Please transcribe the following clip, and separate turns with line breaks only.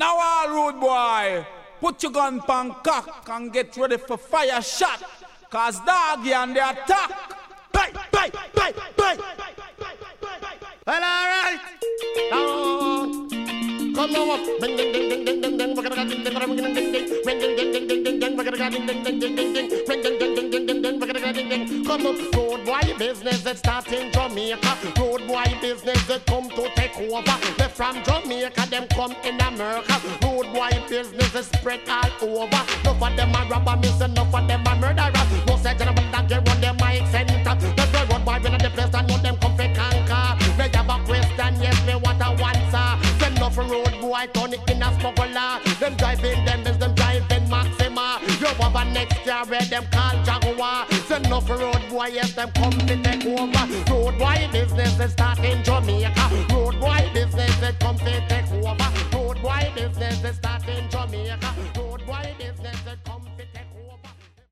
Now all rude boy, put your gun pan cock and get ready for fire shot. Cause doggy and the attack. Bye, bye, bye, bye.
Well, alright. Come now up. Ding ding ding ding ding ding ding. We're gonna ding ding ding ding ding ding. Ring ding ding ding ding ding ding. We're gonna ding ding ding ding ding ding. Ring ding ding ding ding ding ding. We're gonna ding ding. Come up, road boy business that start in Jamaica. Road boy business that come to take over. They from Jamaica, them come in America. Road boy business that spread all over. Enough of them are robber, miss enough of them are murderers. No say gentlemen that get run them my center. That's why road boy when the place and know them come for conquer. They have a question, yes, me what I want, sir. Send off a road boy, turn it in a smuggler. Them driving them is them driving Maxima. You have a next year where them call Jaguar. Send off a road boy, yes, them come to take over. Road boy business is start in Jamaica. Road boy business is come to take over. Road boy business is start in Jamaica.